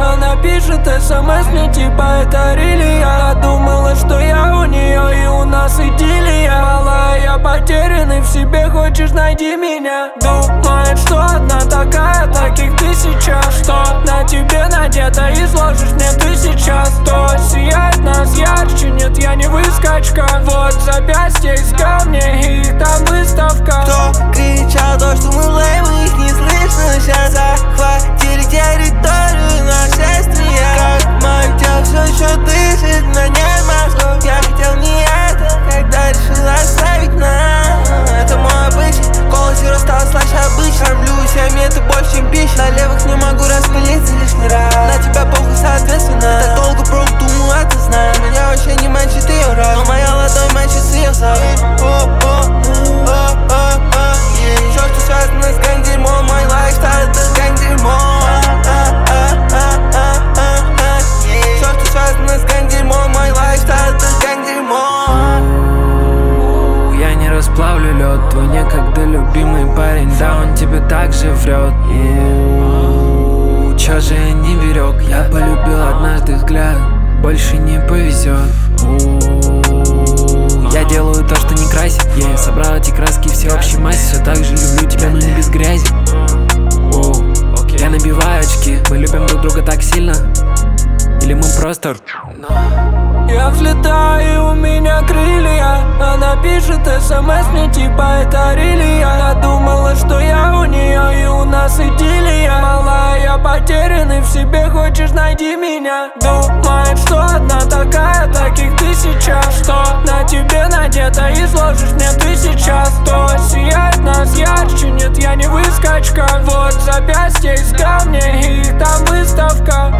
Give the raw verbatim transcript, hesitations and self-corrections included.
Она пишет смс мне типа это релия. Я думала, что я у нее и у нас идиллия. Малая, я потерянный в себе, хочешь найди меня. Думает, что одна такая, таких тысяча. Что на тебе надето и сложишь мне ты сейчас. То сияет нас ярче, нет, я не выскочка. Вот запястье из камня и там выставка. Кто кричал то, что мы лейм, их не слышно. Сейчас захватили территорию нашествия. Как мое тело все еще дышит, но нет мозгов. Я хотел не это, когда решил оставить нам. Это мой обычай, голос его стал слаще обычно. Кормлюсь, я имею это больше, чем пища. На левых не могу распылиться лишний раз. На тебя похуй, соответственно. Так долго брок, думаю, а ты знаешь. Меня вообще не мочит ее раз, но моя ладонь мочит ее сам. Все, что связано с гангдерьмом, мой лайфстайл это гангдерьмо. Все, что связано с гангдерьмом, мой лайфстайл это гангдерьмо. Я не расплавлю лед, твой некогда любимый парень, да он тебе так же врет. Чё же я не берег, я полюбил однажды взгляд, больше не повезет. Я делаю то, что не красит, я собрал эти краски всеобщей массе. Все так же люблю тебя, но не без грязи. Я набиваю очки, мы любим друг друга так сильно. Или мы просто... Я взлетаю, и у меня крылья. Она пишет смс мне типа это релия. Я думала, что я у нее и у нас идиллия. Малая, я потерянный в себе, хочешь найди меня. Думает, что одна такая, таких тысяча. Что на тебе надето и сложишь мне ты сейчас. То сияет нас ярче, нет, я не выскочка. Вот запястье из камня и там выставка.